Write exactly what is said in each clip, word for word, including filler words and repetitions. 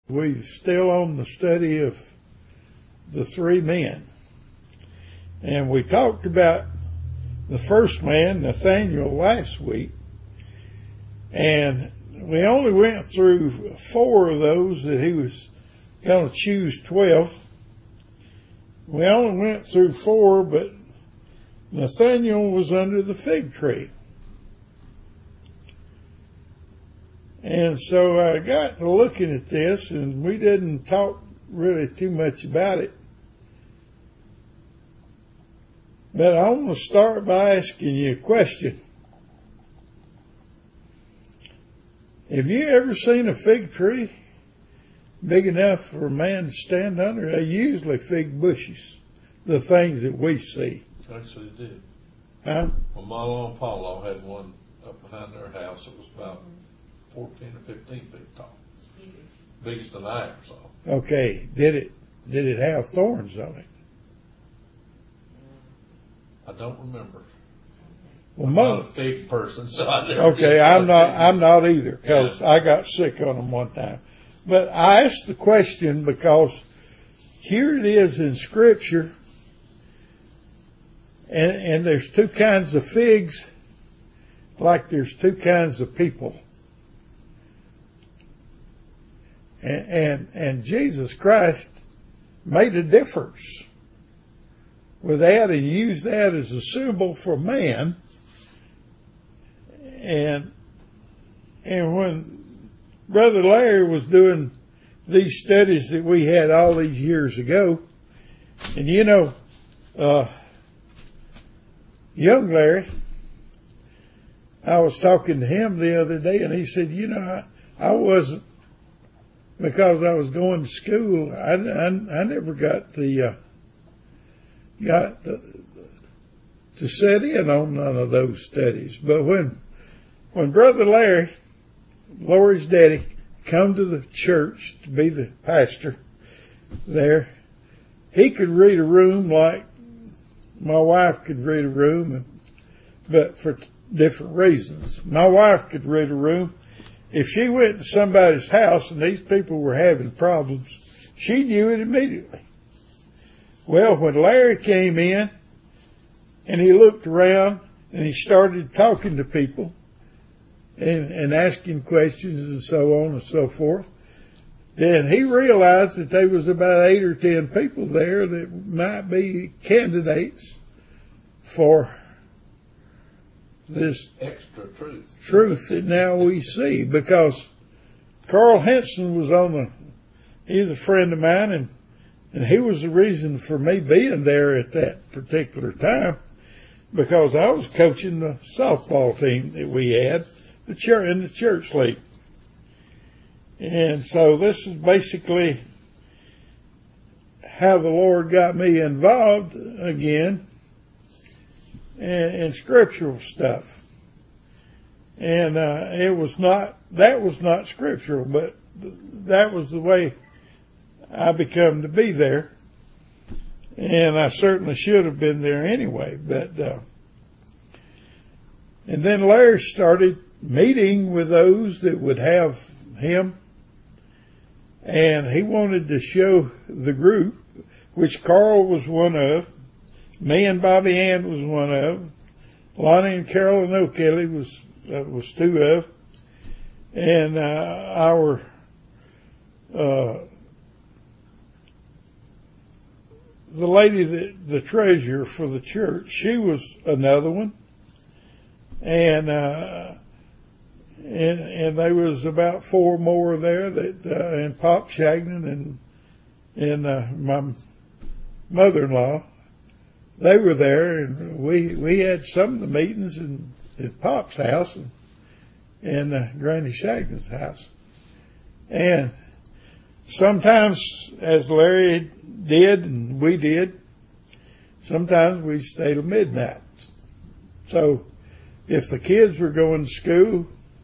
We're still on the study of the three men. And we talked about the first man, Nathaniel, last week. And we only went through four of those that he was going to choose twelve. We only went through four, but Nathaniel was under the fig tree. And so I got to looking at this, and we didn't talk really too much about it. But I want to start by asking you a question. Have you ever seen a fig tree big enough for a man to stand under? They're usually fig bushes, the things that we see. Actually did. Huh? Well, Milo and Paulo had one up behind their house. It was about fourteen or fifteen feet tall. Biggest than I ever saw. Okay. Did it, did it have thorns on it? I don't remember. Well, I'm mo- not a fig person, so I never. Okay, I'm not, I'm not either, because Yeah. I got sick on them one time. But I asked the question because here it is in Scripture, and, and there's two kinds of figs, like there's two kinds of people. And, and, and Jesus Christ made a difference with that and used that as a symbol for man. And, and when Brother Larry was doing these studies that we had all these years ago, and you know, uh, young Larry, I was talking to him the other day, and he said, you know, I, I wasn't, because I was going to school, I, I, I never got the, uh, got the, to set in on none of those studies. But when, when Brother Larry, Lori's daddy, come to the church to be the pastor there, he could read a room like my wife could read a room, but for different reasons. My wife could read a room. If she went to somebody's house and these people were having problems, she knew it immediately. Well, when Larry came in and he looked around and he started talking to people and, and asking questions and so on and so forth, then he realized that there was about eight or ten people there that might be candidates for this Extra truth. truth that now we see, because Carl Henson was on the, he's a friend of mine, and, and he was the reason for me being there at that particular time, because I was coaching the softball team that we had the church, in the church league. And so this is basically how the Lord got me involved again in, in scriptural stuff. And uh, it was not, that was not scriptural, but th- that was the way I become to be there. And I certainly should have been there anyway. But uh, and then Larry started meeting with those that would have him, and he wanted to show the group, which Carl was one of, me and Bobby Ann was one of, Lonnie and Carolyn O'Kelly was uh, was two of, and uh, our uh, the lady that the treasurer for the church, she was another one, and uh, and and there was about four more there that uh, and Pop Shagnon and and uh, my mother-in-law, they were there, and we we had some of the meetings in at Pop's house and and uh, Granny Shagnon's house, and sometimes, as Larry did and we did, sometimes we stayed till midnight. So if the kids were going to school,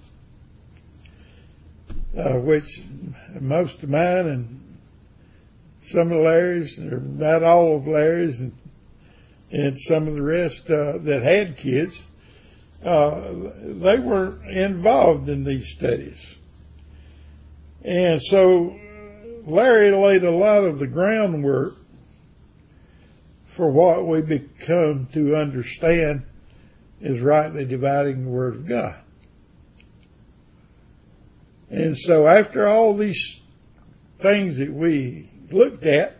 uh, which most of mine and some of Larry's, or not all of Larry's, and, and some of the rest uh, that had kids, uh, they weren't involved in these studies. And so Larry laid a lot of the groundwork for what we become to understand is rightly dividing the Word of God. And so after all these things that we looked at,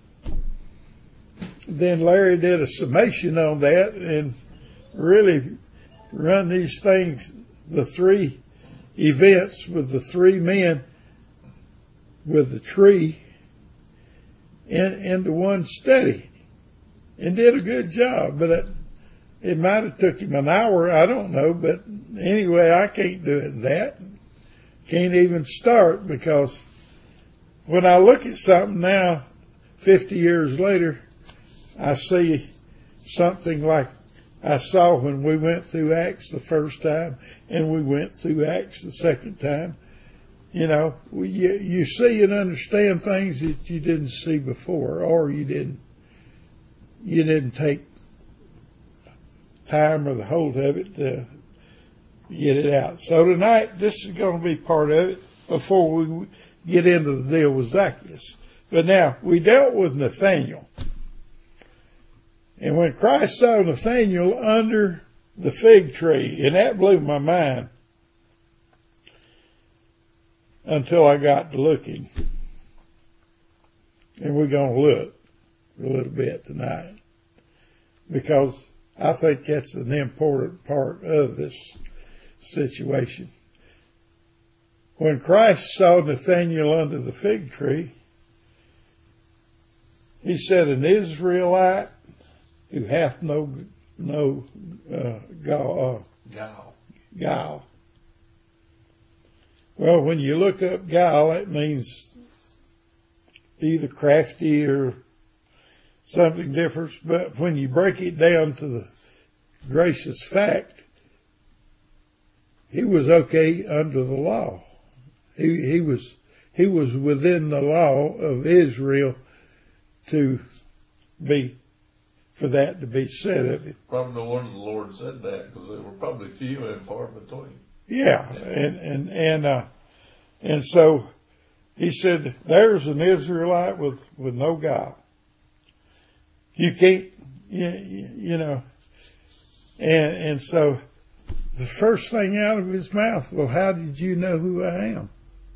then Larry did a summation on that and really run these things, the three events with the three men with the tree in, into one study, and did a good job. But it, it might have took him an hour, I don't know. But anyway, I can't do it that. Can't even start, because when I look at something now, fifty years later, I see something like I saw when we went through Acts the first time and we went through Acts the second time. You know, you, you see and understand things that you didn't see before, or you didn't, you didn't take time or the hold of it to get it out. So tonight, this is going to be part of it before we get into the deal with Zacchaeus. But now, we dealt with Nathanael. And when Christ saw Nathanael under the fig tree, and that blew my mind until I got to looking. And we're going to look a little bit tonight, because I think that's an important part of this situation. When Christ saw Nathanael under the fig tree, he said, an Israelite who hath no no uh, guile. Uh, guile. Guile. Well, when you look up guile, it means either crafty or something different. But when you break it down to the gracious fact, he was okay under the law. He he was he was within the law of Israel to be. For that to be said of him. Probably no wonder the Lord said that, because there were probably few and far between. Yeah, yeah. and and and uh, and so he said, "There's an Israelite with with no guile. You can't, you, you know." And and so the first thing out of his mouth, well, how did you know who I am?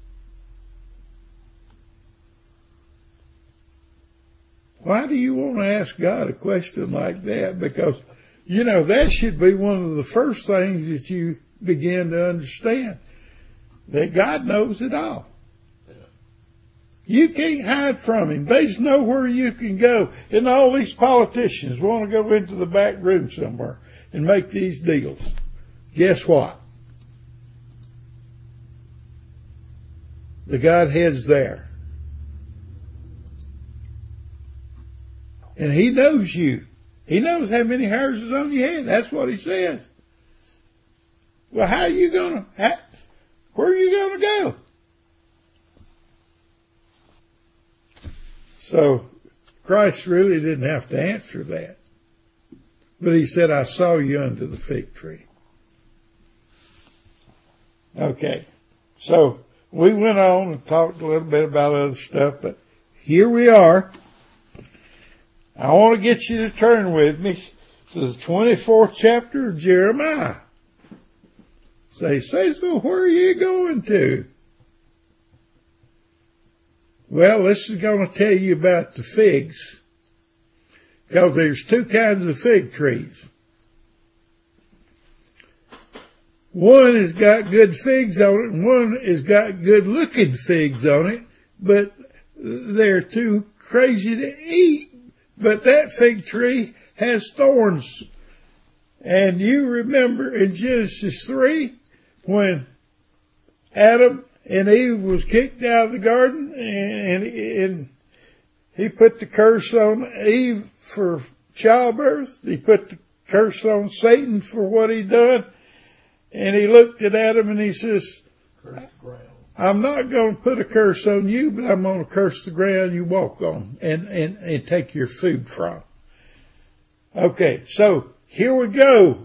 Why do you want to ask God a question like that? Because, you know, that should be one of the first things that you begin to understand, that God knows it all. Yeah. You can't hide from him. There's nowhere you can go. And all these politicians want to go into the back room somewhere and make these deals. Guess what? The Godhead's there. And he knows you. He knows how many hairs is on your head. That's what he says. Well, how are you going to, where are you going to go? So Christ really didn't have to answer that. But he said, I saw you under the fig tree. Okay. So we went on and talked a little bit about other stuff, but here we are. I want to get you to turn with me to the twenty-fourth chapter of Jeremiah. Say, say, so where are you going to? Well, this is going to tell you about the figs, because there's two kinds of fig trees. One has got good figs on it, and one has got good looking figs on it, but they're too crazy to eat. But that fig tree has thorns. And you remember in Genesis three, when Adam and Eve was kicked out of the garden, and, and he put the curse on Eve for childbirth. He put the curse on Satan for what he done. And he looked at Adam and he says, I'm not going to put a curse on you, but I'm going to curse the ground you walk on and, and, and take your food from. Okay, so here we go.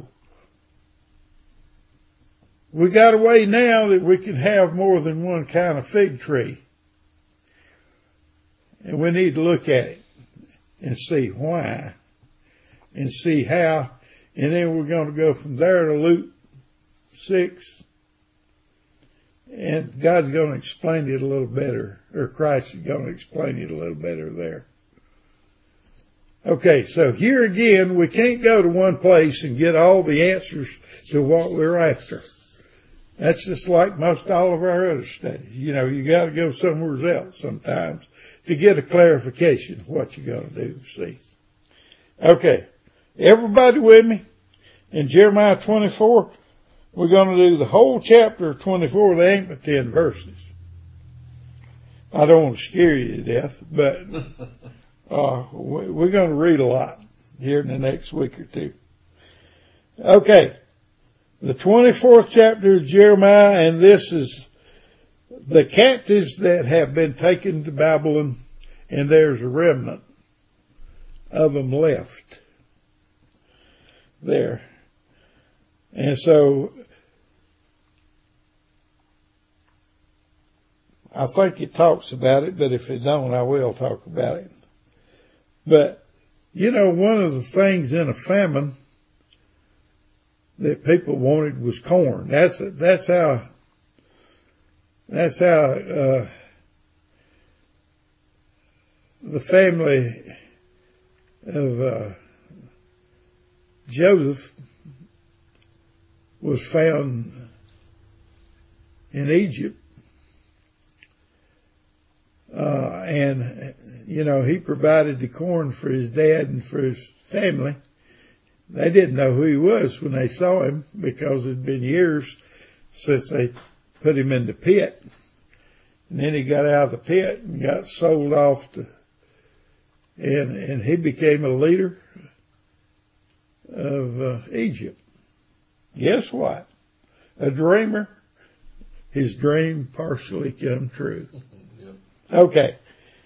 We got a way now that we can have more than one kind of fig tree. And we need to look at it and see why and see how. And then we're going to go from there to Luke six. And God's going to explain it a little better, or Christ is going to explain it a little better there. Okay, so here again, we can't go to one place and get all the answers to what we're after. That's just like most all of our other studies. You know, you got to go somewhere else sometimes to get a clarification of what you're going to do, see. Okay, everybody with me? In Jeremiah twenty-four, we're going to do the whole chapter of twenty-four. They ain't but ten verses. I don't want to scare you to death, but uh, we're going to read a lot here in the next week or two. Okay, the twenty-fourth chapter of Jeremiah, and this is the captives that have been taken to Babylon, and there's a remnant of them left there. And so I think it talks about it, but if it don't, I will talk about it. But, you know, one of the things in a famine that people wanted was corn. That's, that's how, that's how, uh, the family of, uh, Joseph was found in Egypt. Uh, and, you know, he provided the corn for his dad and for his family. They didn't know who he was when they saw him because it had been years since they put him in the pit. And then he got out of the pit and got sold off to, and, and he became a leader of uh, Egypt. Guess what? A dreamer, his dream partially come true. Yep. Okay.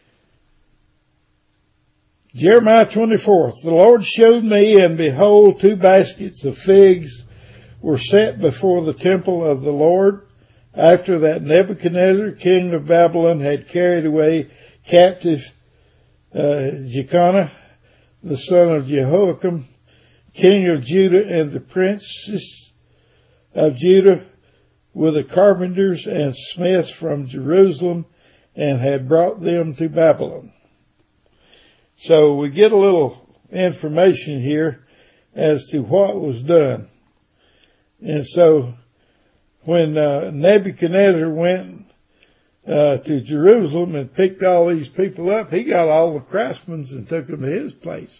Jeremiah twenty-four. The Lord showed me, and behold, two baskets of figs were set before the temple of the Lord, after that Nebuchadnezzar, king of Babylon, had carried away captive uh, Jeconiah, the son of Jehoiakim, king of Judah, and the princes of Judah with the carpenters and smiths from Jerusalem, and had brought them to Babylon. So we get a little information here as to what was done. And so when uh, Nebuchadnezzar went uh, to Jerusalem and picked all these people up, he got all the craftsmen and took them to his place.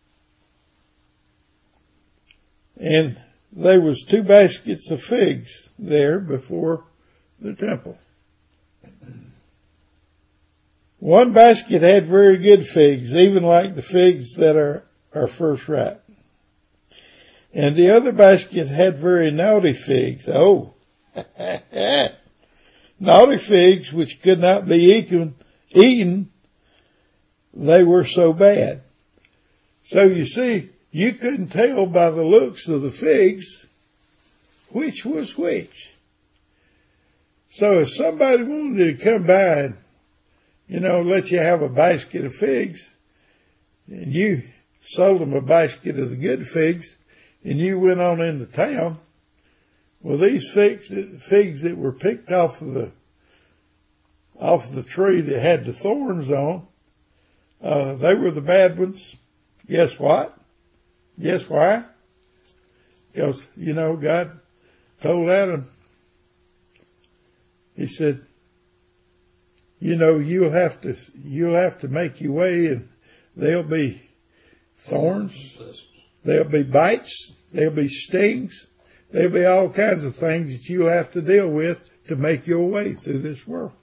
And there was two baskets of figs there before the temple. One basket had very good figs, even like the figs that are, are first ripe. And the other basket had very naughty figs. Oh, naughty figs which could not be eaten, eaten. They were so bad. So you see, you couldn't tell by the looks of the figs which was which. So if somebody wanted to come by and, you know, let you have a basket of figs, and you sold them a basket of the good figs, and you went on into town, well, these figs, figs that were picked off of the, off of the tree that had the thorns on, uh, they were the bad ones. Guess what? Guess why? Because, you know, God told Adam, he said, you know, you'll have to, you'll have to make your way, and there'll be thorns, there'll be bites, there'll be stings, there'll be all kinds of things that you'll have to deal with to make your way through this world.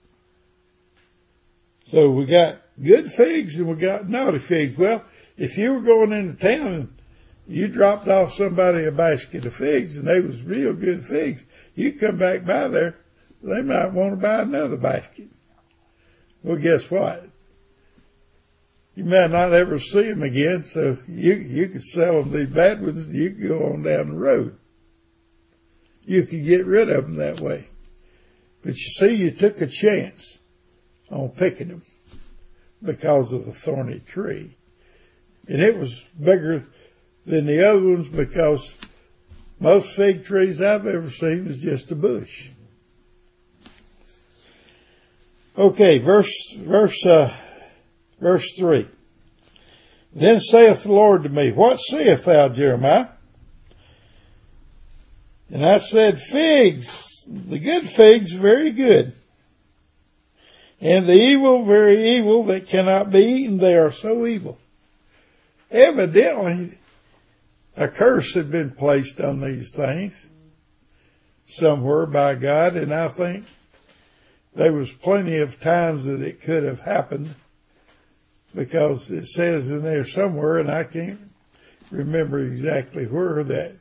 So we got good figs and we got naughty figs. Well, if you were going into town and you dropped off somebody a basket of figs and they was real good figs, you come back by there, they might want to buy another basket. Well, guess what? You might not ever see them again, so you, you could sell them these bad ones and you could go on down the road. You could get rid of them that way. But you see, you took a chance on picking them. because of the thorny tree. And it was bigger than the other ones because most fig trees I've ever seen is just a bush. Okay, verse, verse, uh, verse three. Then saith the Lord to me, what sayest thou, Jeremiah? And I said, figs, the good figs, very good. And the evil, very evil, that cannot be eaten, they are so evil. Evidently, a curse had been placed on these things somewhere by God, and I think there was plenty of times that it could have happened, because it says in there somewhere, and I can't remember exactly where, that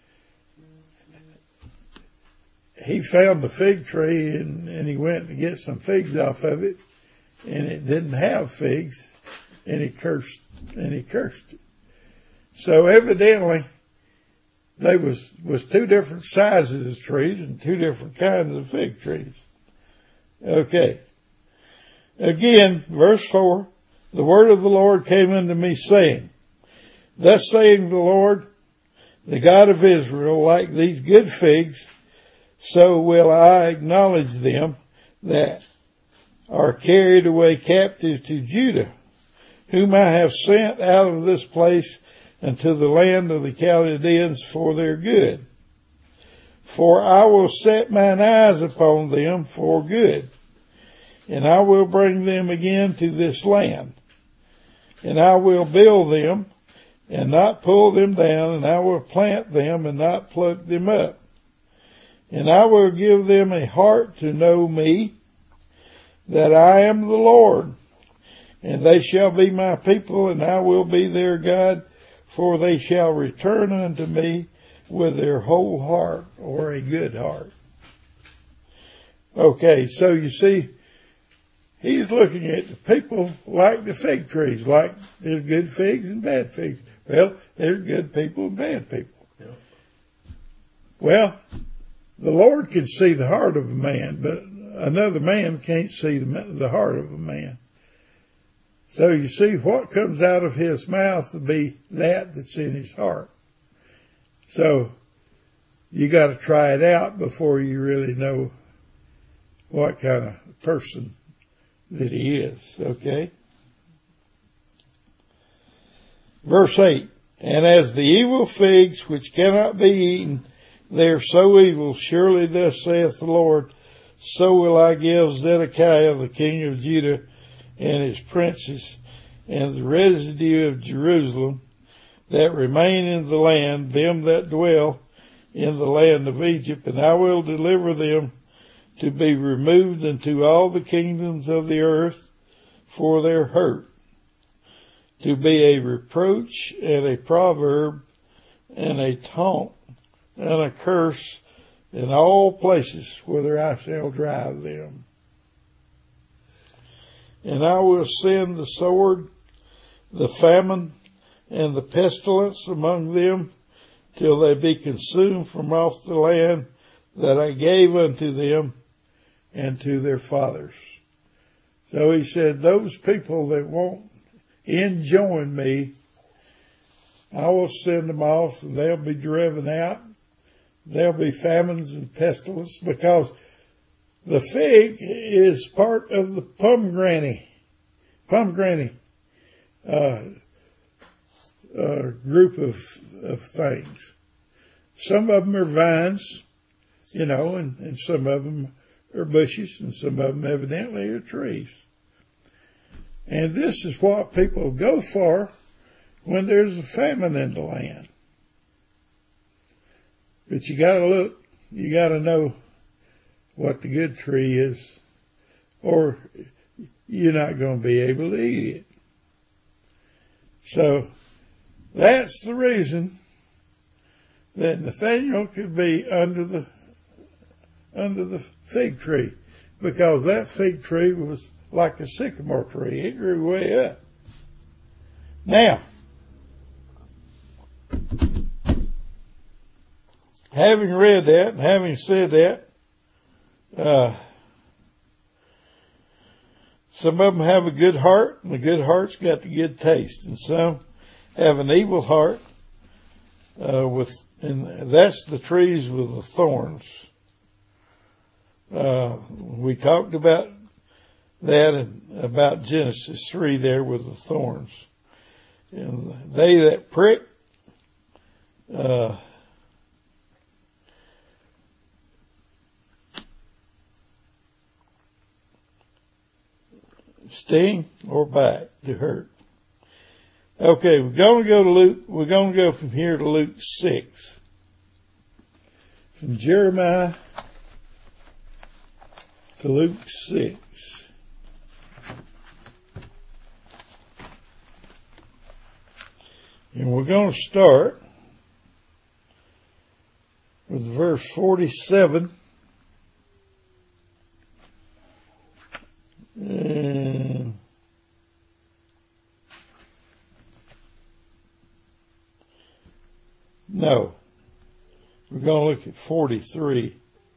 he found the fig tree and, and he went to get some figs off of it, and it didn't have figs, and he cursed, and he cursed it. So evidently, there was, was two different sizes of trees and two different kinds of fig trees. Okay. Again, verse four, the word of the Lord came unto me saying, thus saying the Lord, the God of Israel, like these good figs, so will I acknowledge them that are carried away captive to Judah, whom I have sent out of this place unto the land of the Chaldeans for their good. For I will set mine eyes upon them for good, and I will bring them again to this land, and I will build them and not pull them down, and I will plant them and not pluck them up. And I will give them a heart to know me, that I am the Lord, and they shall be my people, and I will be their God, for they shall return unto me with their whole heart, or a good heart. Okay, so you see, he's looking at the people like the fig trees, like there's good figs and bad figs. Well, there's good people and bad people. Yeah. Well, the Lord can see the heart of a man, but another man can't see the, the heart of a man. So you see, what comes out of his mouth will be that that's in his heart. So you got to try it out before you really know what kind of person that he is. Okay. Verse eight. And as the evil figs which cannot be eaten, they are so evil, surely thus saith the Lord, so will I give Zedekiah the king of Judah and his princes and the residue of Jerusalem that remain in the land, them that dwell in the land of Egypt, and I will deliver them to be removed into all the kingdoms of the earth for their hurt, to be a reproach and a proverb and a taunt and a curse in all places whither I shall drive them. And I will send the sword, the famine, and the pestilence among them, till they be consumed from off the land that I gave unto them and to their fathers. So he said, those people that won't enjoin me, I will send them off, and they'll be driven out. There'll be famines and pestilence, because the fig is part of the pomegranate, pomegranate, uh, uh, group of, of things. Some of them are vines, you know, and, and some of them are bushes, and some of them evidently are trees. And this is what people go for when there's a famine in the land. But you gotta look, you gotta know what the good tree is, or you're not going to be able to eat it. So that's the reason that Nathaniel could be under the under the fig tree, because that fig tree was like a sycamore tree. It grew way up. Now, having read that and having said that, uh, Some of them have a good heart, and the good heart's got the good taste. And some have an evil heart, uh, with, and that's the trees with the thorns. Uh, we talked about that and about Genesis three there with the thorns. And they that prick, uh, sting or bite to hurt. Okay, we're going to go to Luke, we're going to go from here to Luke six. From Jeremiah to Luke six. And we're going to start with verse forty-seven. And no, we're going to look at forty-three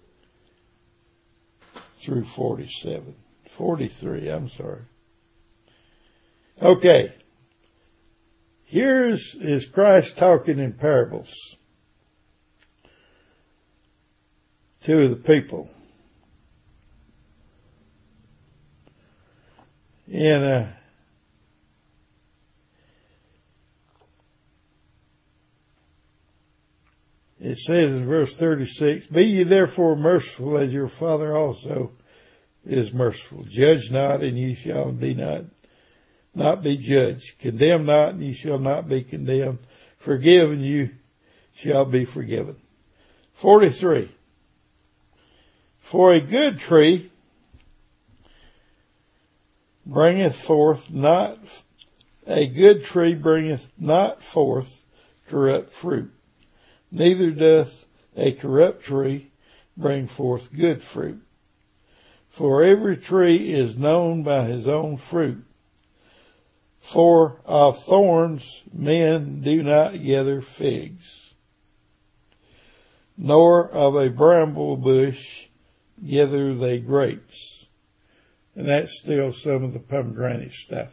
through forty-seven. forty-three, I'm sorry. Okay. Here's is Christ talking in parables to the people. And uh, it says in verse thirty-six, "Be ye therefore merciful as your Father also is merciful. Judge not, and ye shall be not, not be judged. Condemn not, and ye shall not be condemned. Forgive, and you shall be forgiven." forty-three. "For a good tree bringeth forth not, a good tree bringeth not forth corrupt fruit, neither doth a corrupt tree bring forth good fruit. For every tree is known by his own fruit. For of thorns men do not gather figs, nor of a bramble bush gather they grapes." And that's still some of the pomegranate stuff.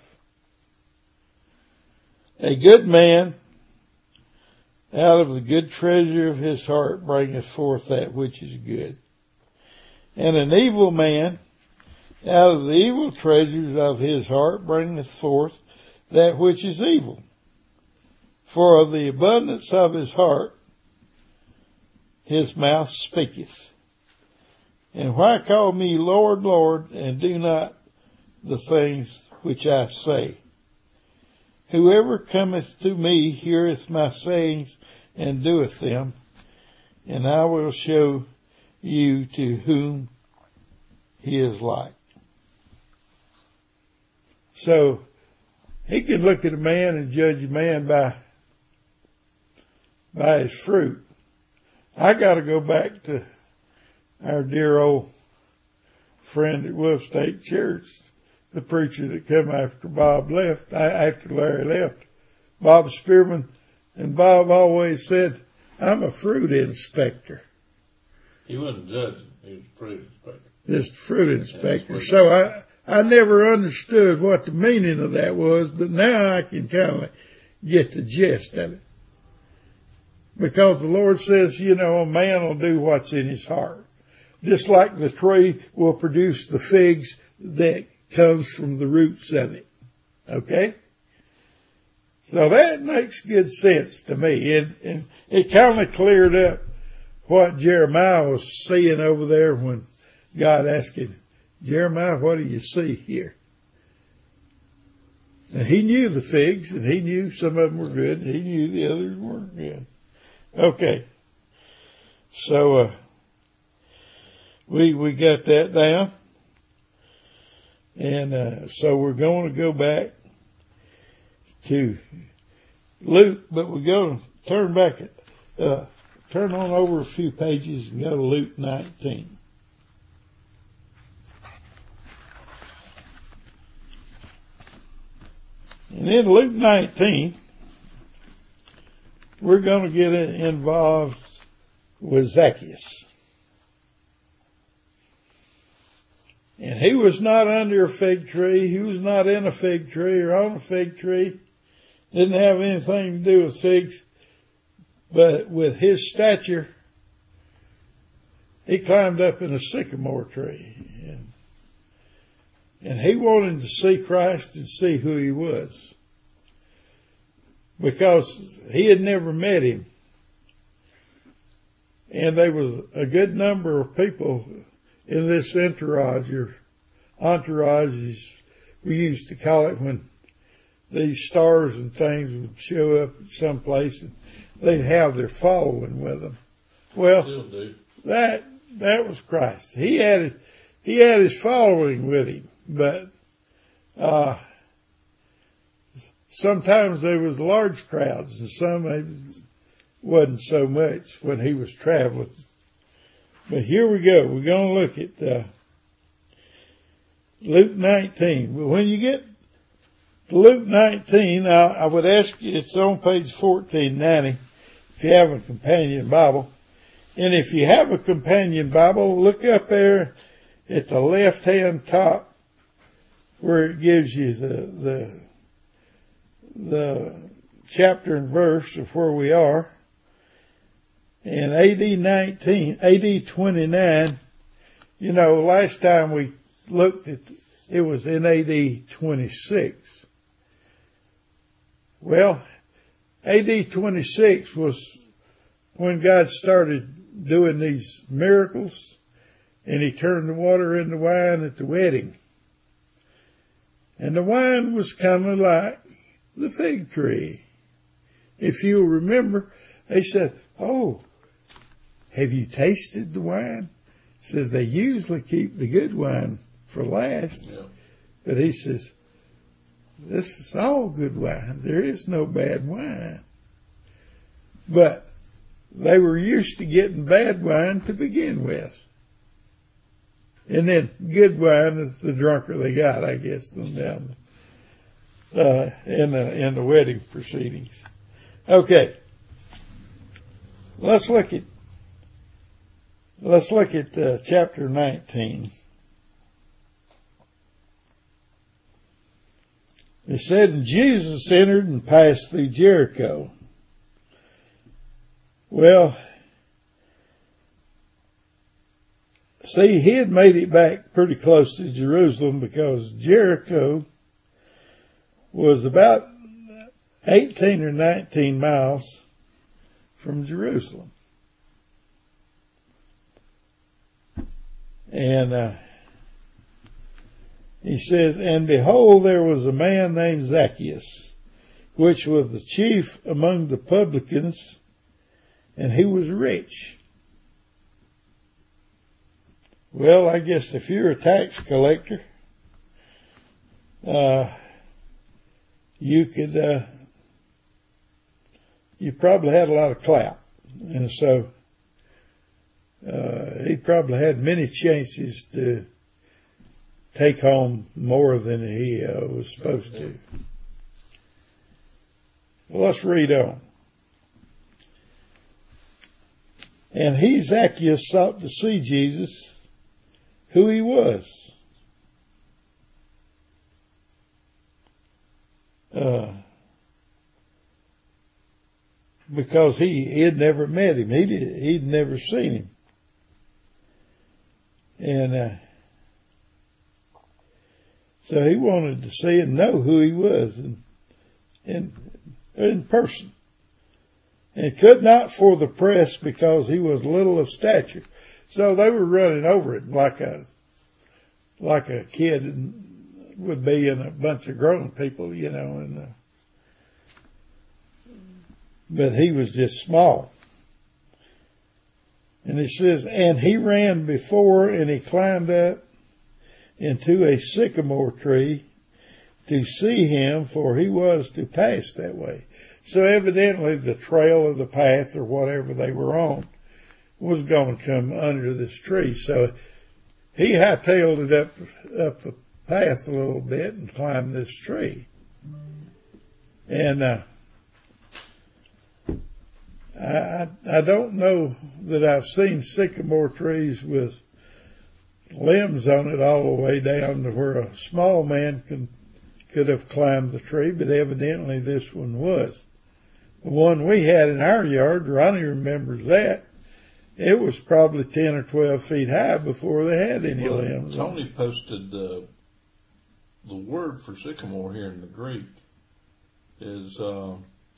"A good man out of the good treasure of his heart bringeth forth that which is good. And an evil man out of the evil treasures of his heart bringeth forth that which is evil. For of the abundance of his heart his mouth speaketh. And why call me Lord, Lord, and do not the things which I say? Whoever cometh to me heareth my sayings and doeth them, and I will show you to whom he is like." So, he can look at a man and judge a man by, by his fruit. I gotta go back to our dear old friend at Wolf State Church, the preacher that came after Bob left, after Larry left, Bob Spearman. And Bob always said, "I'm a fruit inspector." He wasn't judging, he was a fruit inspector. Just a fruit inspector. So I, I never understood what the meaning of that was, but now I can kind of get the gist of it. Because the Lord says, you know, a man will do what's in his heart. Just like the tree will produce the figs that comes from the roots of it. Okay? So that makes good sense to me. And, and it kind of cleared up what Jeremiah was seeing over there when God asked him, "Jeremiah, what do you see here?" And he knew the figs, and he knew some of them were good, and he knew the others weren't good. Okay. So, uh, we, we got that down. And, uh, so we're going to go back to Luke, but we're going to turn back, uh, turn on over a few pages and go to Luke nineteen. And in Luke nineteen, we're going to get involved with Zacchaeus. And he was not under a fig tree. He was not in a fig tree or on a fig tree. Didn't have anything to do with figs. But with his stature, he climbed up in a sycamore tree. And, and he wanted to see Christ and see who he was. Because he had never met him. And there was a good number of people in this entourage, or entourage, as we used to call it, when these stars and things would show up at some place and they'd have their following with them. Well, that, that was Christ. He had his, he had his following with him, but, uh, sometimes there was large crowds and some wasn't so much when he was traveling. But here we go. We're going to look at uh, Luke nineteen. But when you get to Luke nineteen, I, I would ask you, it's on page fourteen ninety, if you have a companion Bible. And if you have a companion Bible, look up there at the left-hand top where it gives you the, the, the chapter and verse of where we are. And A D nineteen, A D twenty-nine, you know, last time we looked at, it was in A D twenty-six. Well, A D twenty-six was when God started doing these miracles, and he turned the water into wine at the wedding. And the wine was kind of like the fig tree. If you remember, they said, "Oh, have you tasted the wine?" He says they usually keep the good wine for last. Yeah. But he says, this is all good wine. There is no bad wine. But they were used to getting bad wine to begin with. And then good wine, the drunker they got, I guess, them down uh, in the, in the wedding proceedings. Okay. Let's look at Let's look at uh, chapter nineteen. It said, and Jesus entered and passed through Jericho. Well, see, he had made it back pretty close to Jerusalem because Jericho was about eighteen or nineteen miles from Jerusalem. And uh, he says, and behold, there was a man named Zacchaeus, which was the chief among the publicans, and he was rich. Well, I guess if you're a tax collector, uh, you could, uh, you probably had a lot of clout. And so, Uh, he probably had many chances to take home more than he uh, was supposed to. Well, let's read on. And he, Zacchaeus, sought to see Jesus, who he was. Uh, because he, he had never met him. He did, he'd never seen him. And uh, so he wanted to see and know who he was in, in, in person. And could not for the press because he was little of stature. So they were running over it like a, like a kid would be in a bunch of grown people, you know, and, uh, but he was just small. And it says, and he ran before and he climbed up into a sycamore tree to see him, for he was to pass that way. So evidently the trail of the path or whatever they were on was going to come under this tree. So he hightailed it up, up the path a little bit and climbed this tree. And, uh, I, I don't know that I've seen sycamore trees with limbs on it all the way down to where a small man can, could have climbed the tree, but evidently this one was. The one we had in our yard, Ronnie remembers that, it was probably ten or twelve feet high before they had any well, limbs. Tony posted uh, the word for sycamore here in the Greek is uh,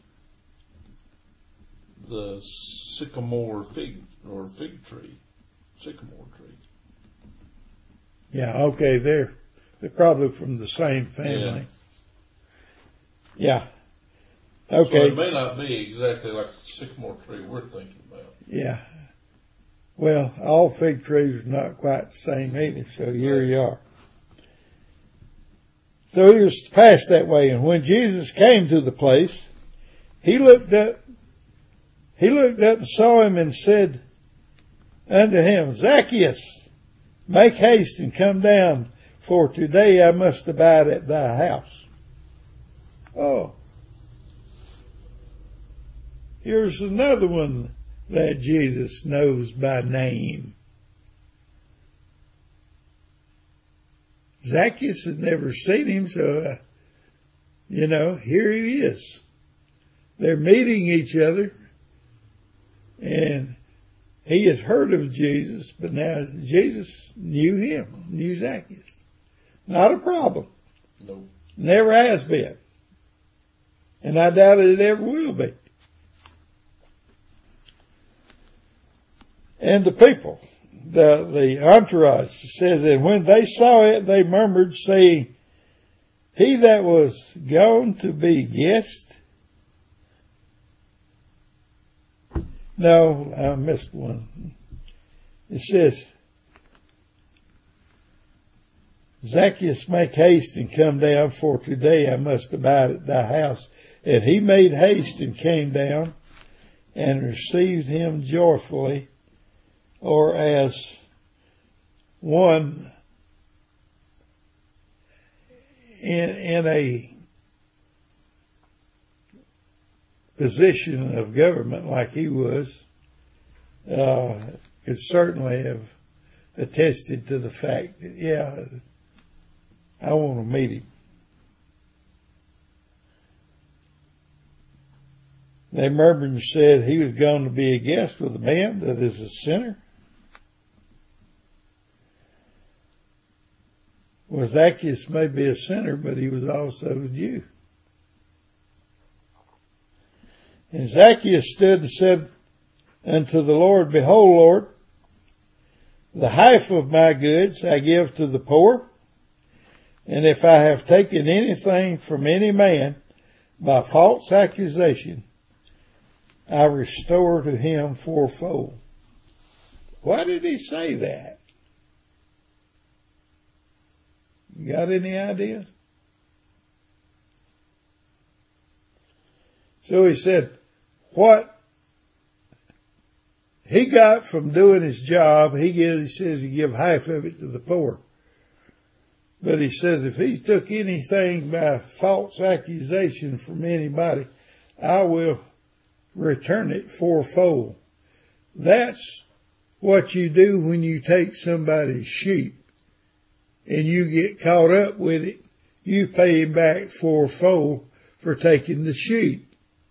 the sycamore fig or fig tree, sycamore tree. Yeah, okay, they're they're probably from the same family. Yeah. yeah. Okay. So it may not be exactly like the sycamore tree we're thinking about. Yeah. Well, all fig trees are not quite the same either, so here you are. So he was passed that way, and when Jesus came to the place, he looked up, he looked up and saw him and said unto him, Zacchaeus, make haste and come down, for today I must abide at thy house. Oh. Here's another one that Jesus knows by name. Zacchaeus had never seen him, so, uh, you know, here he is. They're meeting each other, and he had heard of Jesus, but now Jesus knew him, knew Zacchaeus. Not a problem. No. Never has been. And I doubt it ever will be. And the people, the, the entourage says, and when they saw it, they murmured, saying, he that was gone to be guest. No, I missed one. It says, Zacchaeus, make haste and come down, for today I must abide at thy house. And he made haste and came down and received him joyfully, or as one in, in a position of government like he was, uh, could certainly have attested to the fact that, yeah, I want to meet him. They murmured and said he was going to be a guest with a man that is a sinner. Well, Zacchaeus may be a sinner, but he was also a Jew. And Zacchaeus stood and said unto the Lord, Behold, Lord, the half of my goods I give to the poor, and if I have taken anything from any man by false accusation, I restore to him fourfold. Why did he say that? You got any ideas? So he said, what he got from doing his job, he gives, he says he give half of it to the poor. But he says if he took anything by false accusation from anybody, I will return it fourfold. That's what you do when you take somebody's sheep and you get caught up with it. You pay him back fourfold for taking the sheep.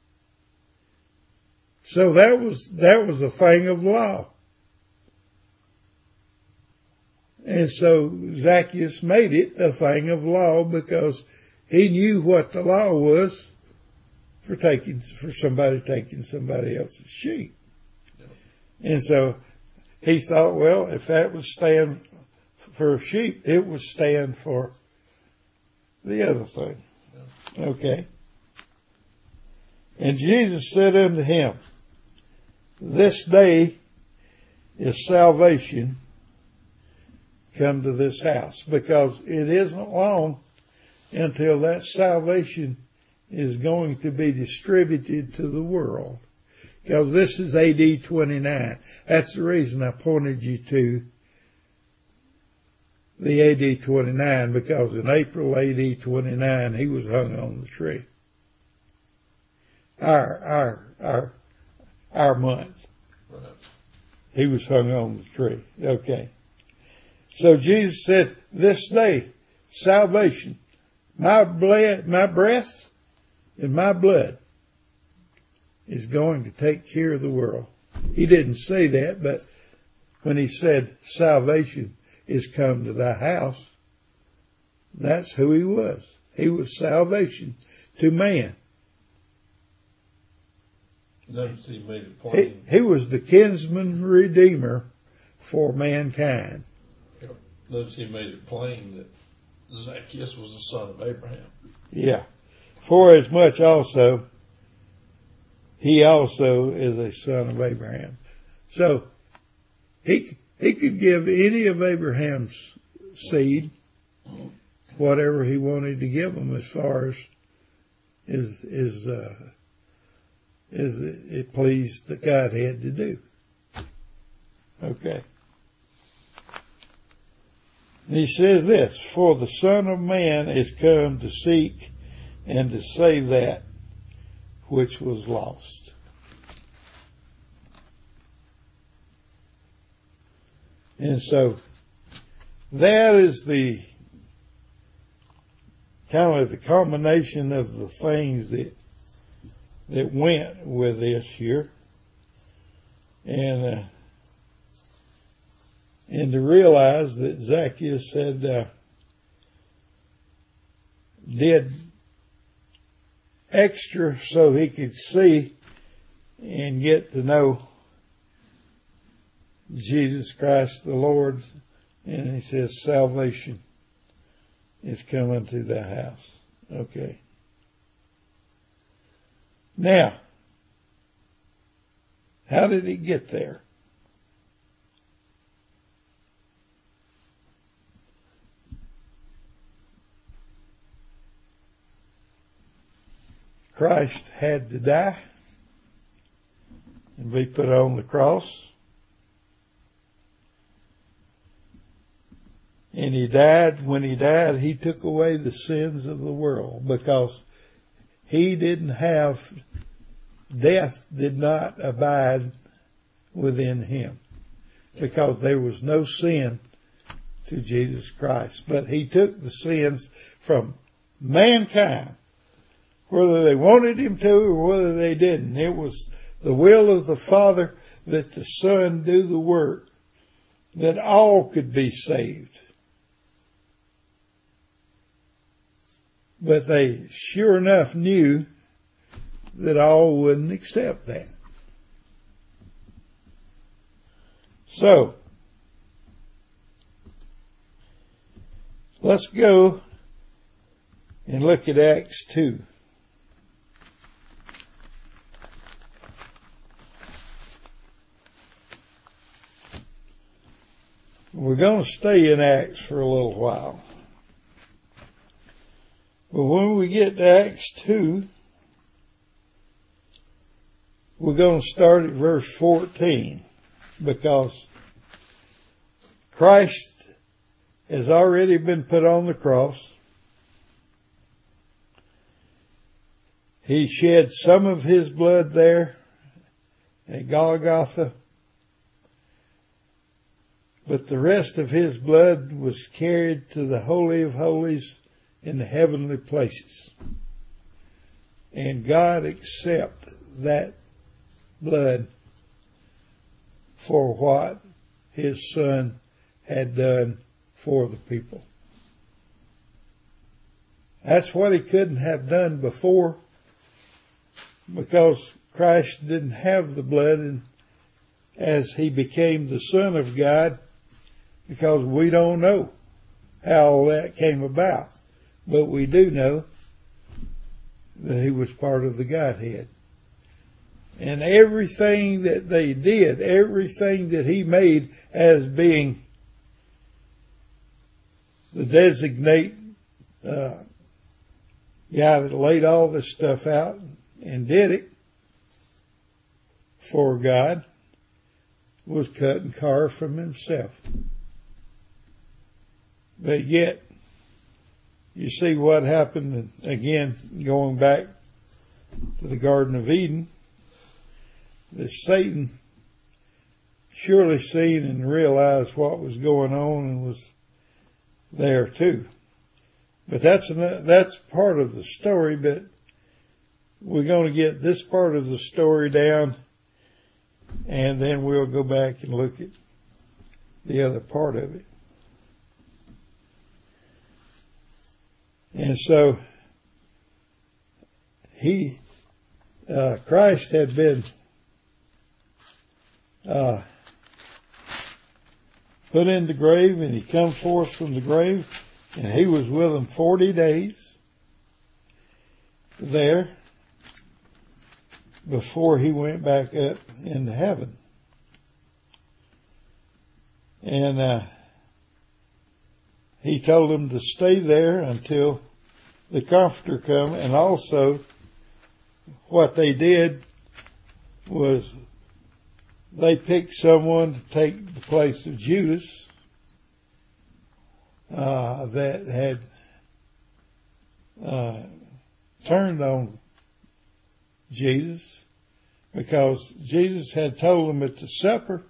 So that was, that was a thing of law. And so Zacchaeus made it a thing of law because he knew what the law was for taking, for somebody taking somebody else's sheep. And so he thought, well, if that would stand for sheep, it would stand for the other thing. Okay. And Jesus said unto him, this day is salvation come to this house, because it isn't long until that salvation is going to be distributed to the world. Because this is A D twenty-nine. That's the reason I pointed you to the A D twenty-nine, because in April A D twenty-nine, he was hung on the tree. Our, our, our, our month. He was hung on the tree. Okay. So Jesus said, this day, salvation, my blood, my breath and my blood is going to take care of the world. He didn't say that, but when he said salvation is come to thy house, that's who he was. He was salvation to man. Notice he made it plain. He, he was the kinsman redeemer for mankind. Notice he made it plain that Zacchaeus was the son of Abraham. Yeah. For as much also, he also is a son of Abraham. So, he, he could give any of Abraham's seed whatever he wanted to give them as far as is, is, uh, is it, it pleased the Godhead to do. Okay. And he says this, for the Son of Man is come to seek and to save that which was lost. And so that is the kind of the combination of the things that that went with this here. And uh, and to realize that Zacchaeus had uh, did extra so he could see and get to know Jesus Christ the Lord. And he says salvation is coming to the house. Okay. Now, how did he get there? Christ had to die and be put on the cross. And he died. When he died, he took away the sins of the world because he didn't have, death did not abide within him because there was no sin to Jesus Christ. But he took the sins from mankind, whether they wanted him to or whether they didn't. It was the will of the Father that the Son do the work, that all could be saved. But they sure enough knew that all wouldn't accept that. So, let's go and look at Acts two. We're going to stay in Acts for a little while. But when we get to Acts two, we're going to start at verse fourteen, because Christ has already been put on the cross. He shed some of his blood there at Golgotha, but the rest of his blood was carried to the Holy of Holies in the heavenly places. And God accepted that blood for what his Son had done for the people. That's what he couldn't have done before, because Christ didn't have the blood, and as he became the Son of God, because we don't know how all that came about. But we do know that he was part of the Godhead. And everything that they did, everything that he made as being the designate uh, guy that laid all this stuff out and did it for God, was cut and carved from himself. But yet, you see what happened again, going back to the Garden of Eden, that Satan surely seen and realized what was going on and was there too. But that's that's part of the story. But we're going to get this part of the story down, and then we'll go back and look at the other part of it. And so he, uh, Christ had been uh, put in the grave, and he come forth from the grave, and he was with them forty days there before he went back up into heaven. And uh, he told them to stay there until the Comforter come, and also what they did was they picked someone to take the place of Judas uh, that had uh, turned on Jesus, because Jesus had told them at the supper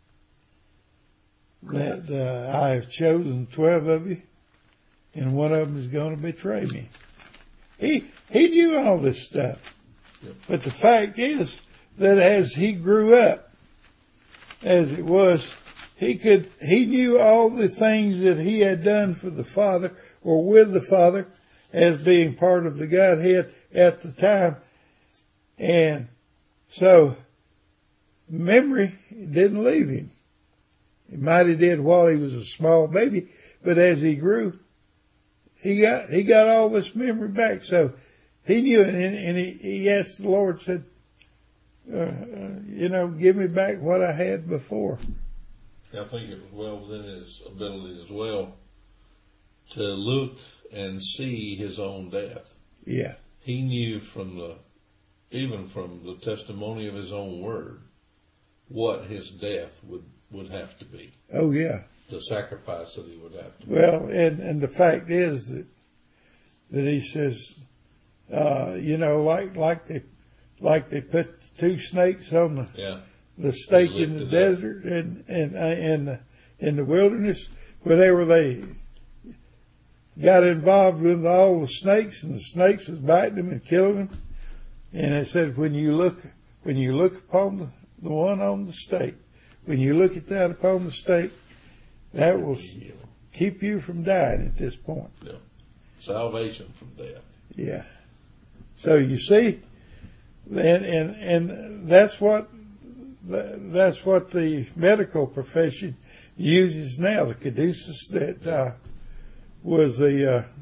that uh, I have chosen twelve of you, and one of them is going to betray me. He he knew all this stuff, yep. But the fact is that as he grew up, as it was, he could he knew all the things that he had done for the Father or with the Father as being part of the Godhead at the time, and so memory didn't leave him. It might have did while he was a small baby, but as he grew, he got he got all this memory back. So he knew it, and, and he, he asked the Lord, said, uh, uh, you know, give me back what I had before. I think it was well within his ability as well to look and see his own death. Yeah. He knew from the, even from the testimony of his own word, what his death would would have to be. Oh, yeah. The sacrifice that he would have to well, make. and, and the fact is that, that he says, uh, you know, like, like they, like they put two snakes on the, yeah. the stake in the desert up. and, and, and in the wilderness, whenever they got involved with all the snakes, and the snakes was biting them and killing them. And it said, when you look, when you look upon the, the one on the stake, when you look at that upon the stake, that will keep you from dying at this point. Yeah. Salvation from death. Yeah. So you see, and, and, and that's what, that's what the medical profession uses now. The caduceus that, uh, was the, uh,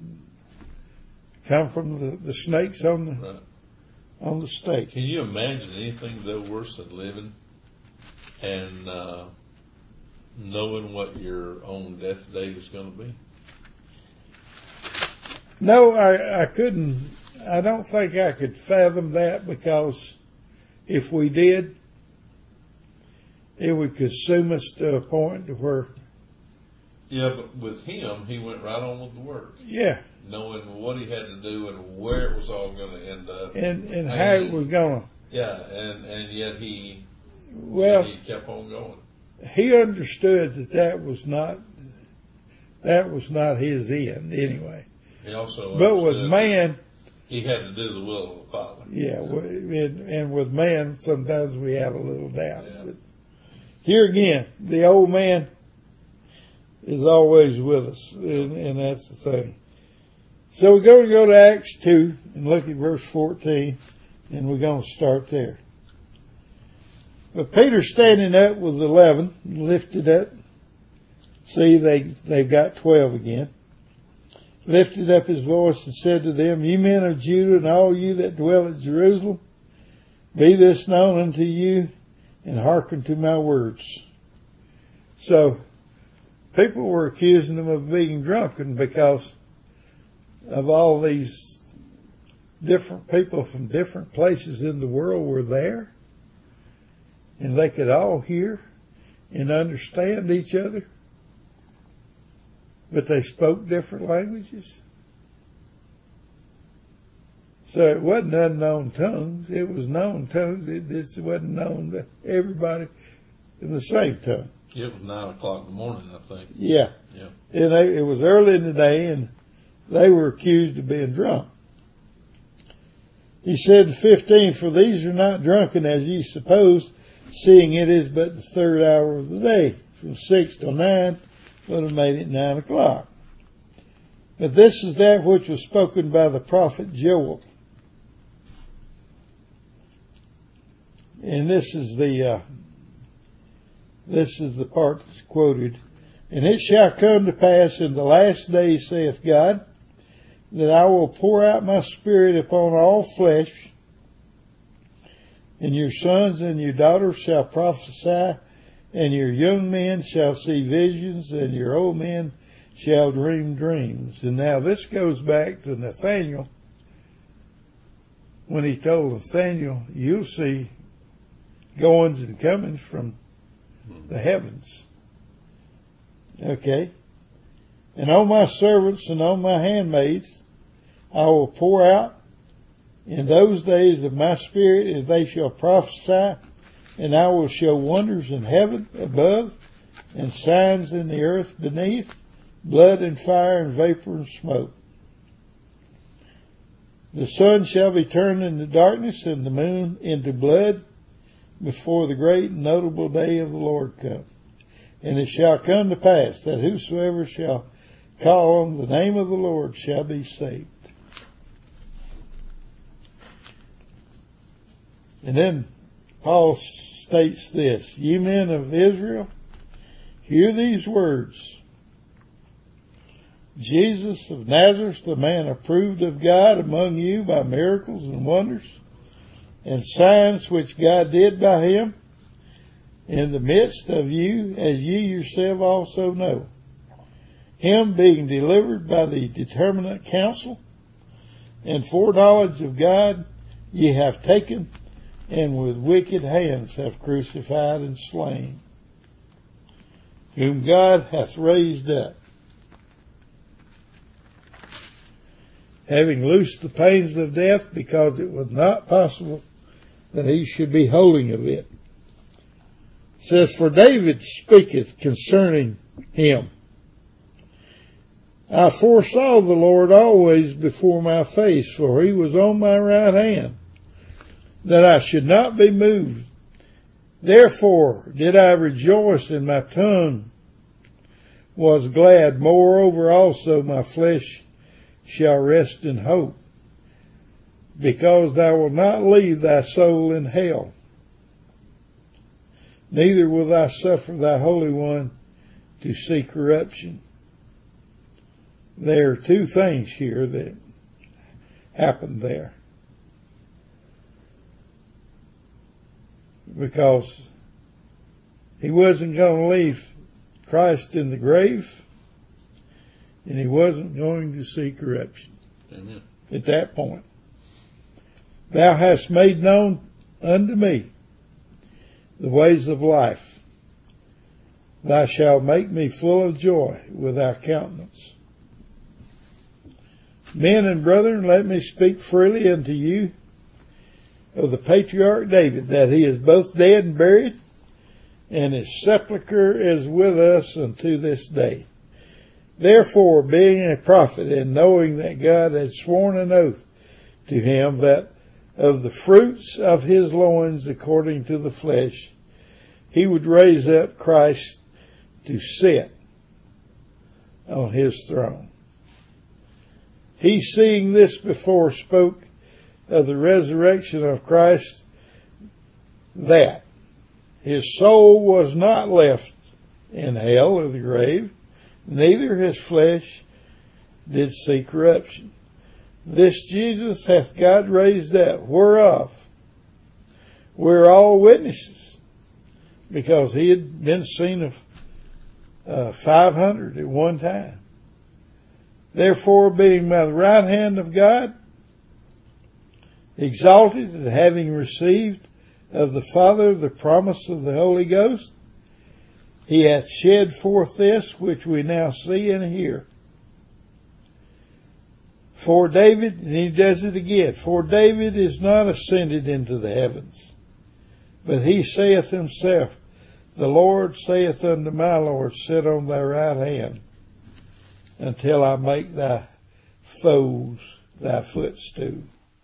come from the, the snakes on the, right. on the stake. Can you imagine anything though worse than living and uh, knowing what your own death date is going to be? No, I, I couldn't. I don't think I could fathom that, because if we did, it would consume us to a point to where. Yeah, but with him, he went right on with the work. Yeah. Knowing what he had to do and where it was all going to end up. And, and how it was going to. Yeah, and, and yet he, well, he kept on going. He understood that that was not, that was not his end anyway. He also but with man, he had to do the will of the Father. Yeah, and, and with man, sometimes we have a little doubt. Yeah. But here again, the old man is always with us, and, and that's the thing. So we're going to go to Acts two and look at verse fourteen, and we're going to start there. But Peter, standing up with eleven, lifted up. See, they, they've got twelve again. Lifted up his voice and said to them, "You men of Judah, and all you that dwell at Jerusalem, be this known unto you, and hearken to my words." So, people were accusing him of being drunken because of all these different people from different places in the world were there, and they could all hear and understand each other, but they spoke different languages. So it wasn't unknown tongues. It was known tongues. It just wasn't known to everybody in the same tongue. It was nine o'clock in the morning, I think. Yeah. Yeah. And they, it was early in the day, and they were accused of being drunk. He said in fifteen, for these are not drunken as ye suppose, seeing it is but the third hour of the day. From six till nine would have made it nine o'clock. But this is that which was spoken by the prophet Joel. And this is the, uh, this is the part that's quoted. And it shall come to pass in the last days, saith God, that I will pour out my spirit upon all flesh, and your sons and your daughters shall prophesy, and your young men shall see visions, and your old men shall dream dreams. And now this goes back to Nathaniel, when he told Nathaniel, you'll see goings and comings from the heavens. Okay. And on my servants and on my handmaids I will pour out in those days of my spirit, and they shall prophesy, and I will show wonders in heaven above, and signs in the earth beneath, blood and fire and vapor and smoke. The sun shall be turned into darkness, and the moon into blood, before the great and notable day of the Lord come. And it shall come to pass that whosoever shall call on the name of the Lord shall be saved. And then Paul states this, ye men of Israel, hear these words. Jesus of Nazareth, the man approved of God among you by miracles and wonders and signs which God did by him in the midst of you, as ye yourself also know. Him being delivered by the determinate counsel and foreknowledge of God, ye have taken, and with wicked hands have crucified and slain, whom God hath raised up, having loosed the pains of death, because it was not possible that he should be holding of it. It says, for David speaketh concerning him, I foresaw the Lord always before my face, for he was on my right hand, that I should not be moved. Therefore did I rejoice, and my tongue was glad. Moreover also my flesh shall rest in hope, because thou wilt not leave thy soul in hell, neither will thou suffer thy Holy One to see corruption. There are two things here that happened there. Because he wasn't going to leave Christ in the grave, and he wasn't going to see corruption. Amen. At that point. Thou hast made known unto me the ways of life. Thou shalt make me full of joy with thy countenance. Men and brethren, let me speak freely unto you of the patriarch David, that he is both dead and buried, and his sepulchre is with us unto this day. Therefore, being a prophet, and knowing that God had sworn an oath to him that of the fruits of his loins according to the flesh, he would raise up Christ to sit on his throne. He, seeing this before, spoke of the resurrection of Christ, that his soul was not left in hell or the grave, neither his flesh did see corruption. This Jesus hath God raised up, whereof we're all witnesses, because he had been seen of uh, five hundred at one time. Therefore, being by the right hand of God, exalted, and having received of the Father the promise of the Holy Ghost, he hath shed forth this which we now see and hear. For David, and he does it again, for David is not ascended into the heavens, but he saith himself, The Lord saith unto my Lord, sit on thy right hand until I make thy foes thy footstool.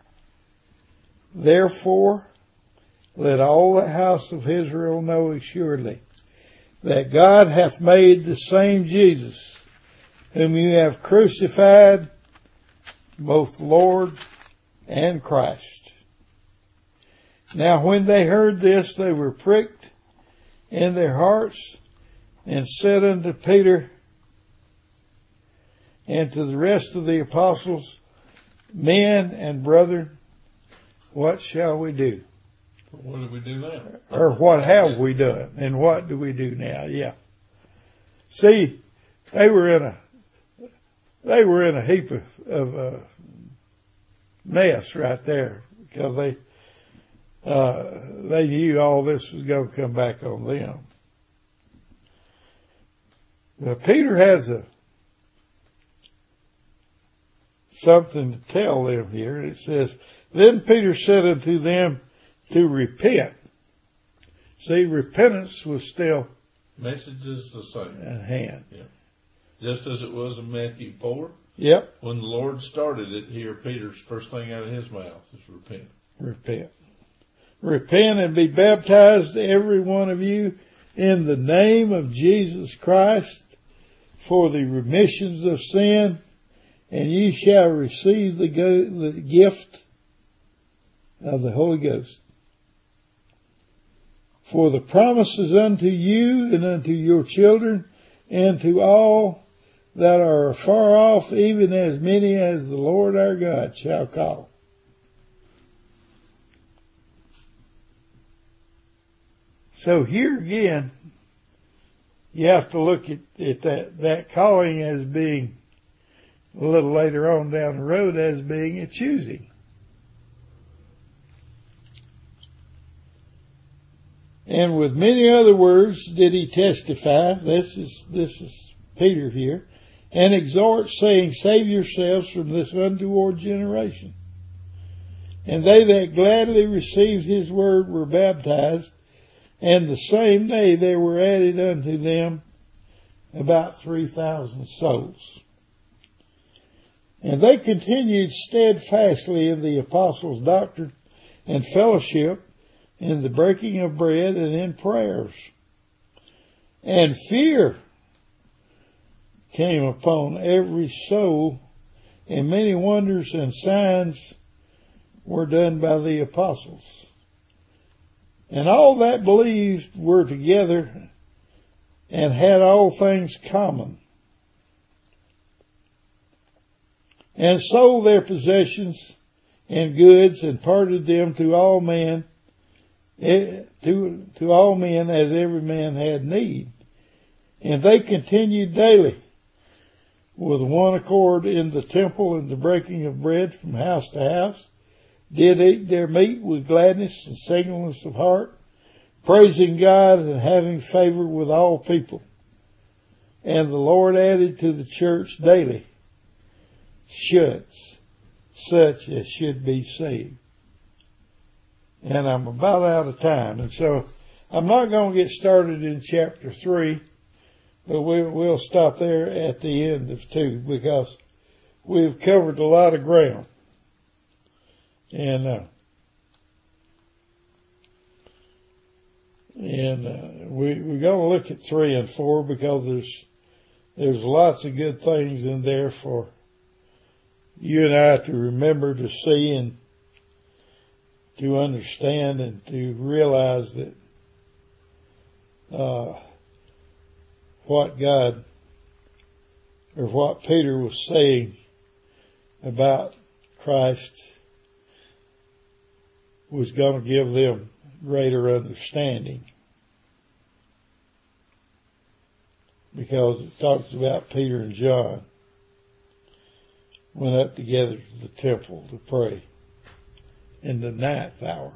Therefore, let all the house of Israel know assuredly that God hath made the same Jesus, whom you have crucified, both Lord and Christ. Now when they heard this, they were pricked in their hearts, and said unto Peter and to the rest of the apostles, Men and brethren, what shall we do? What do we do now? Or what have we done? And what do we do now? Yeah. See, they were in a, they were in a heap of, of uh, mess right there, because they, uh, they knew all this was going to come back on them. Now, Peter has a, something to tell them here. It says, Then Peter said unto them to repent. See, repentance was still Message is the same at hand. Yeah. Just as it was in Matthew four. Yep. When the Lord started it here, Peter's first thing out of his mouth is repent. Repent. Repent and be baptized, every one of you, in the name of Jesus Christ for the remissions of sin, and ye shall receive the, go- the gift of the Holy Ghost. For the promises unto you and unto your children and to all that are afar off, even as many as the Lord our God shall call. So here again, you have to look at, at that, that calling as being, a little later on down the road, as being a choosing. And with many other words did he testify, this is, this is Peter here, and exhort, saying, Save yourselves from this untoward generation. And they that gladly received his word were baptized, and the same day there were added unto them about three thousand souls. And they continued steadfastly in the apostles' doctrine and fellowship, in the breaking of bread, and in prayers. And fear came upon every soul, and many wonders and signs were done by the apostles. And all that believed were together and had all things common, and sold their possessions and goods, and parted them to all men, to, to all men as every man had need. And they continued daily with one accord in the temple, and the breaking of bread from house to house, did eat their meat with gladness and singleness of heart, praising God and having favor with all people. And the Lord added to the church daily shoulds, such as should be saved. And I'm about out of time, and so I'm not going to get started in chapter three, but we, we'll stop there at the end of two, because we've covered a lot of ground. And, uh, and, uh, we, we're going to look at three and four, because there's, there's lots of good things in there for you and I to remember, to see, and to understand, and to realize that, uh, what God, or what Peter was saying about Christ was going to give them greater understanding, because it talks about Peter and John went up together to the temple to pray in the ninth hour.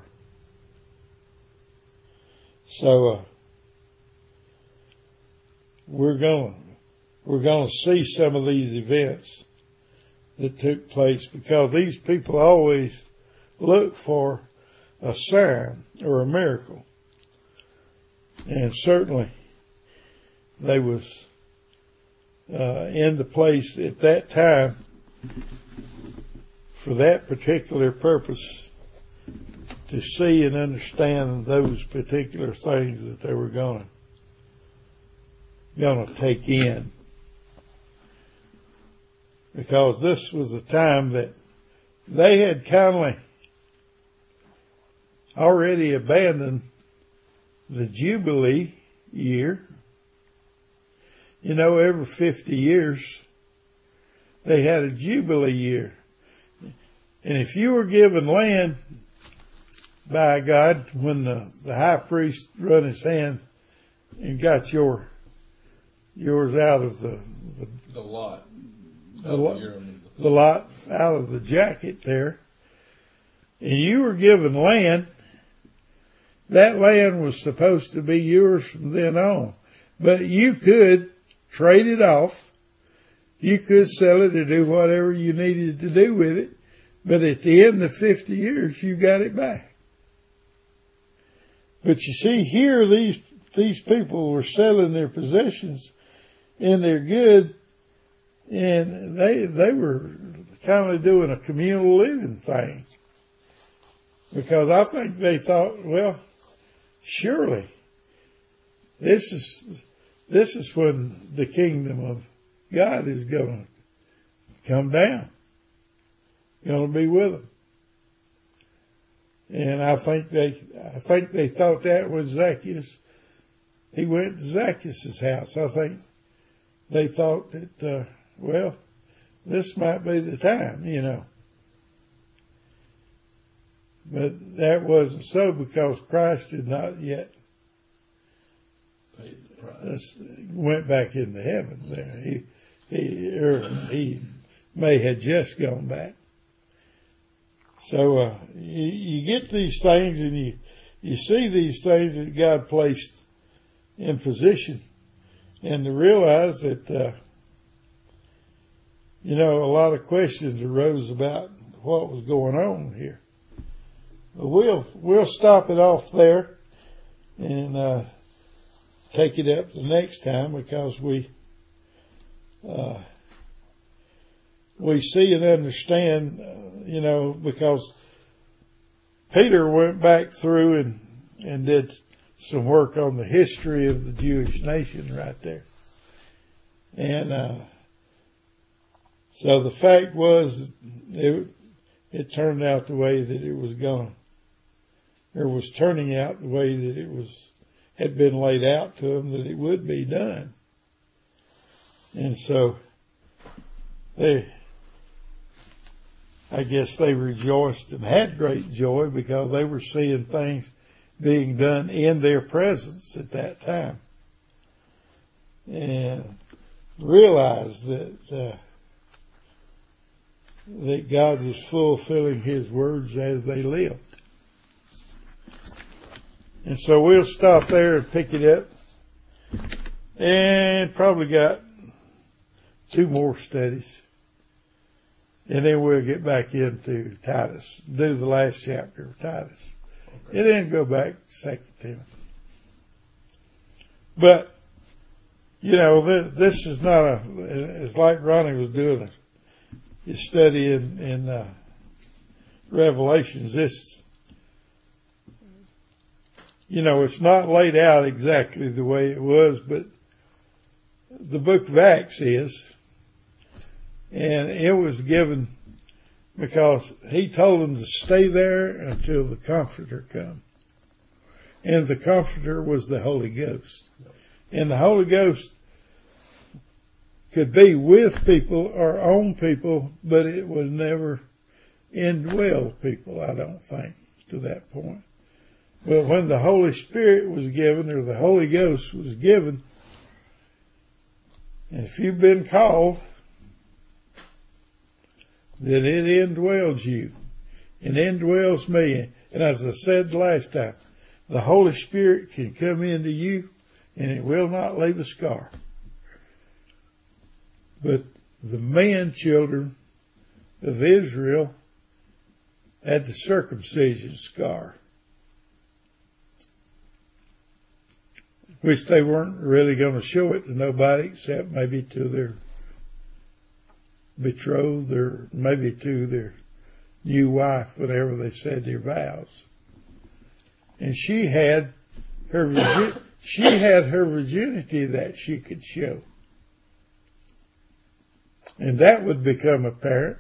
So, uh, we're going to, we're going to see some of these events that took place, because these people always look for a sign or a miracle. And certainly they was uh, in the place at that time for that particular purpose, to see and understand those particular things that they were gonna gonna take in. Because this was a time that they had kindly already abandoned the Jubilee year. You know, every fifty years they had a Jubilee year. And if you were given land by God, when the, the high priest run his hand and got your yours out of the the, the lot, the, lot, the lot out of the jacket there, and you were given land, that land was supposed to be yours from then on. But you could trade it off. You could sell it or do whatever you needed to do with it. But at the end of fifty years, you got it back. But you see, here these these people were selling their possessions and their good, and they they were kind of doing a communal living thing. Because I think they thought, well, surely this is this is when the kingdom of God is going to come down, going to be with them. And I think they, I think they thought that was Zacchaeus. He went to Zacchaeus' house. I think they thought that, uh, well, this might be the time, you know. But that wasn't so, because Christ did not yet paid the price. Went back into heaven there. He, he, or he may have just gone back. So, uh, you, you get these things and you, you see these things that God placed in position, and to realize that, uh, you know, a lot of questions arose about what was going on here. But we'll, we'll stop it off there and, uh, take it up the next time, because we, uh, we see and understand, uh, you know, because Peter went back through and, and did some work on the history of the Jewish nation right there. And, uh, so the fact was, it, it turned out the way that it was going, or was turning out the way that it was, had been laid out to them that it would be done. And so they, I guess they rejoiced and had great joy, because they were seeing things being done in their presence at that time, and realized that uh, that God was fulfilling His words as they lived. And so we'll stop there and pick it up, and probably got two more studies. And then we'll get back into Titus, do the last chapter of Titus. Okay. And then go back to Second Timothy. But, you know, this, this is not a, it's like Ronnie was doing a, a study in, in uh, Revelations. This, you know, it's not laid out exactly the way it was, but the book of Acts is. And it was given because he told them to stay there until the Comforter come. And the Comforter was the Holy Ghost. And the Holy Ghost could be with people or on people, but it would never indwell people, I don't think, to that point. But when the Holy Spirit was given, or the Holy Ghost was given, and if you've been called, that it indwells you and indwells me. And as I said last time, the Holy Spirit can come into you and it will not leave a scar. But the man children of Israel had the circumcision scar. which they weren't really going to show it to nobody except maybe to their betrothed or maybe to their new wife whenever they said their vows. And she had her virgi- she had her virginity that she could show. And that would become apparent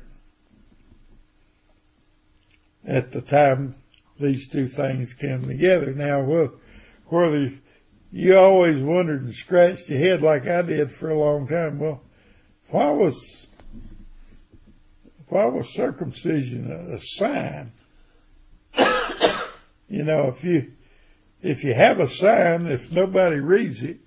at the time these two things came together. Now, well, whether you always wondered and scratched your head like I did for a long time, well, why was why was circumcision a, a sign? You know, if you if you have a sign, if nobody reads it,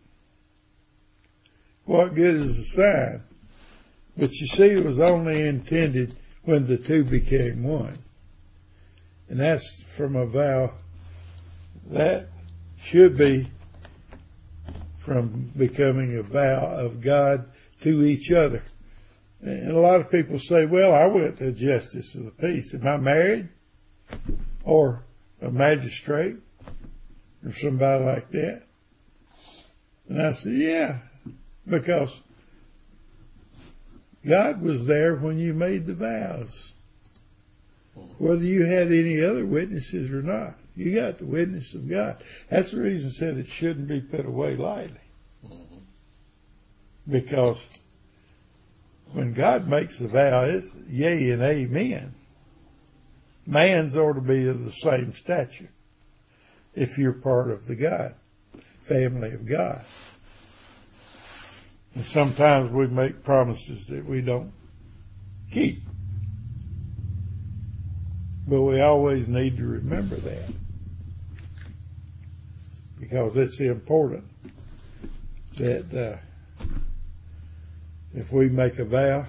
what good is the sign? But you see, it was only intended when the two became one. And that's from a vow. That should be from becoming a vow of God to each other. And a lot of people say, well, I went to a justice of the peace. Am I married? Or a magistrate? Or somebody like that? And I said, yeah, because God was there when you made the vows. Whether you had any other witnesses or not, you got the witness of God. That's the reason I said it shouldn't be put away lightly. Mm-hmm. Because when God makes a vow, it's yea and amen. Man's ought to be of the same stature if you're part of the God, family of God. And sometimes we make promises that we don't keep. But we always need to remember that, because it's important that uh, if we make a vow,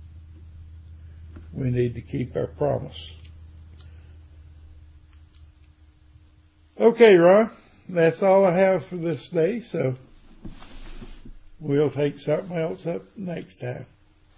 we need to keep our promise. Okay, Ron, that's all I have for this day, so we'll take something else up next time.